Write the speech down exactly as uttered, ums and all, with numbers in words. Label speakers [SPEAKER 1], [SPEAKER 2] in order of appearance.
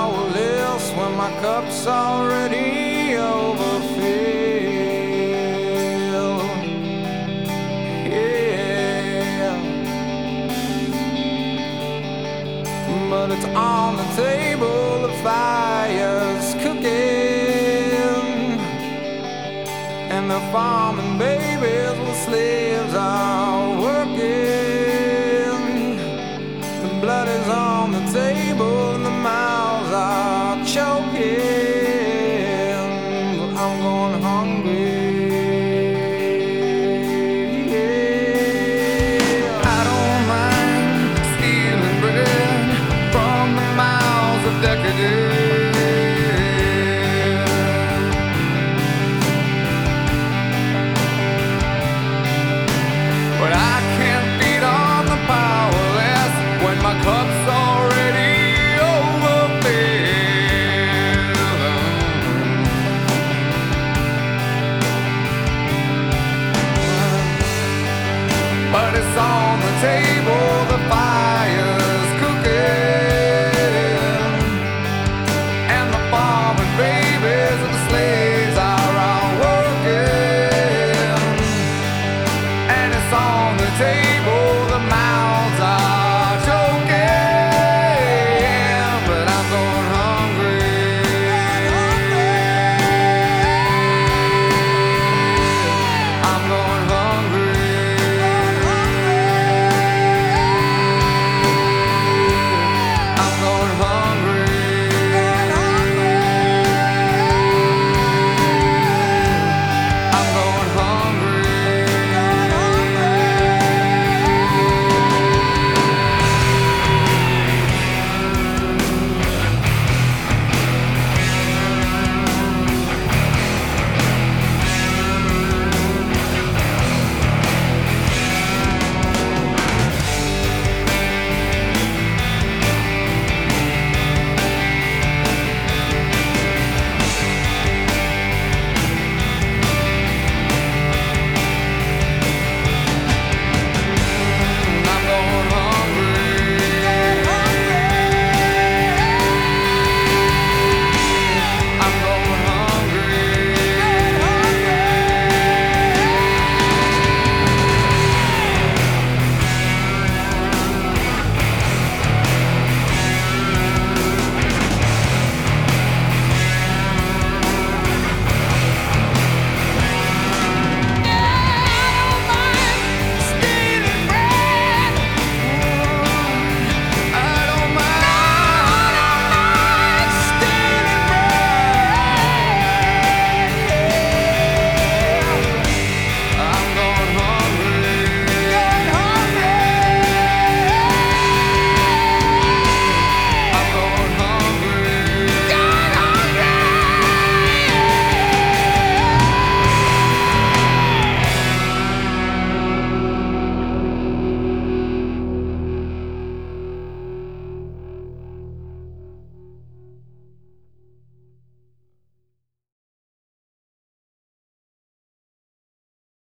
[SPEAKER 1] our list when my cup's already overfilled. Yeah, but it's on the table, the fire's cooking, and the farming babies with slaves are working. The blood is on the table and the mouths are choking. But I'm going hungry. Yeah. I don't mind stealing bread from the mouths of decadence.